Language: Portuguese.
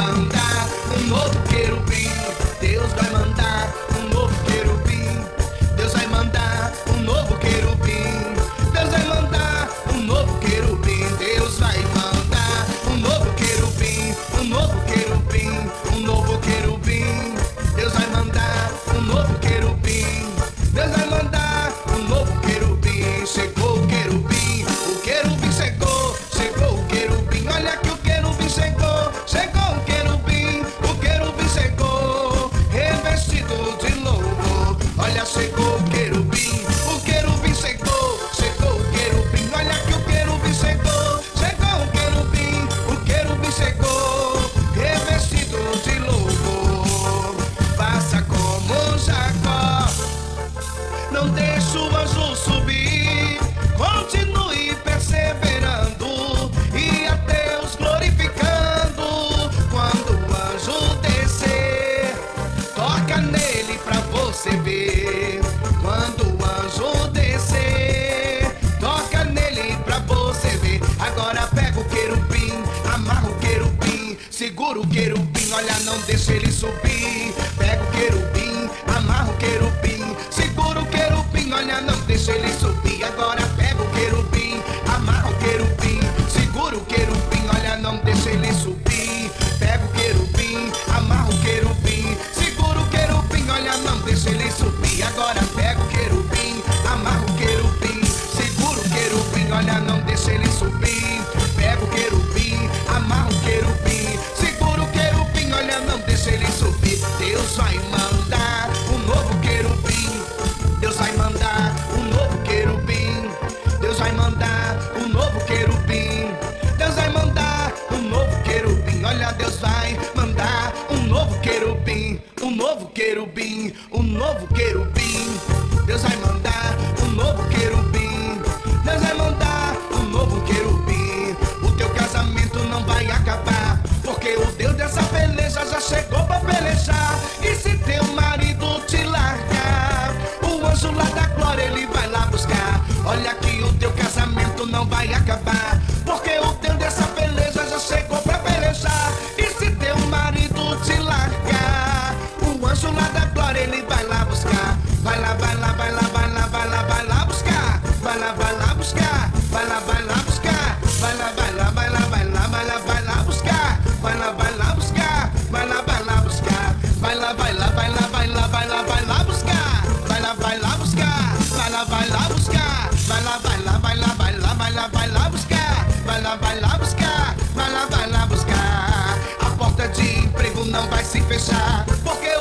mandar um novo querubim. Deus vai mandar um novo querubim. Deus vai mandar um novo querubim. Deus vai mandar um novo querubim. Deus vai mandar um novo querubim. Um novo querubim. Um novo querubim. Deus vai mandar um novo querubim. Deus vai mandar um novo querubim. Chegou o querubim chegou, chegou o querubim. Olha que o querubim chegou, chegou o querubim chegou, revestido de louvor. Olha, chegou o querubim chegou, chegou o querubim. Olha que o querubim chegou, chegou o querubim chegou, revestido de louvor. Faça como Jacó, não deixe o anjo subir, continue perseverando e a Deus glorificando. Quando o anjo descer, toca nele pra você ver. Quando o anjo descer, toca nele pra você ver. Agora pega o querubim, amarra o querubim, segura o querubim, olha, não deixa ele subir. Pega o querubim, amarra o querubim, segura o querubim, olha, não deixa ele subir. Agora pega o querubim, amarra o querubim, segura o querubim, olha, não deixa ele subir. Pega o querubim, amarra o querubim, segura o querubim, olha, não deixa ele subir. Agora pega o querubim, amarra o querubim, segura o querubim, olha, não deixa ele subir. Pega o querubim, amarra o querubim, segura o querubim, olha, não deixa ele subir. Deus vai mandar um novo querubim. Deus vai mandar um novo querubim. Deus vai mandar um novo querubim. Deus vai mandar um novo querubim. Olha, Deus vai mandar um novo querubim. Um novo querubim. Um novo querubim. Deus vai mandar um novo querubim. Deus vai mandar um novo querubim. O teu casamento não vai acabar, porque o Deus dessa peleja já chegou pra pelejar. E se teu marido te largar, o anjo lá da glória ele vai lá buscar. Olha que o teu casamento não vai acabar, porque o Deus dessa peleja já chegou pra pelejar. E se teu marido te largar, o anjo lá da glória ele vai lá buscar. Vai lá, vai lá, vai lá, vai lá, vai lá, vai lá buscar. Vai lá, vai lá buscar. Vai lá, vai lá buscar. Vai lá, vai lá, vai lá, vai lá, vai lá, vai lá buscar. Vai lá, vai lá buscar. Vai lá, vai lá buscar. Vai lá, vai lá, vai lá, vai lá, vai lá, vai lá buscar. Vai lá, vai lá buscar. Vai lá, vai lá buscar. Vai lá, vai lá, vai lá, vai lá, vai lá, vai lá buscar. Vai lá, vai lá buscar. Vai lá, vai lá buscar. A porta de emprego não vai se fechar, porque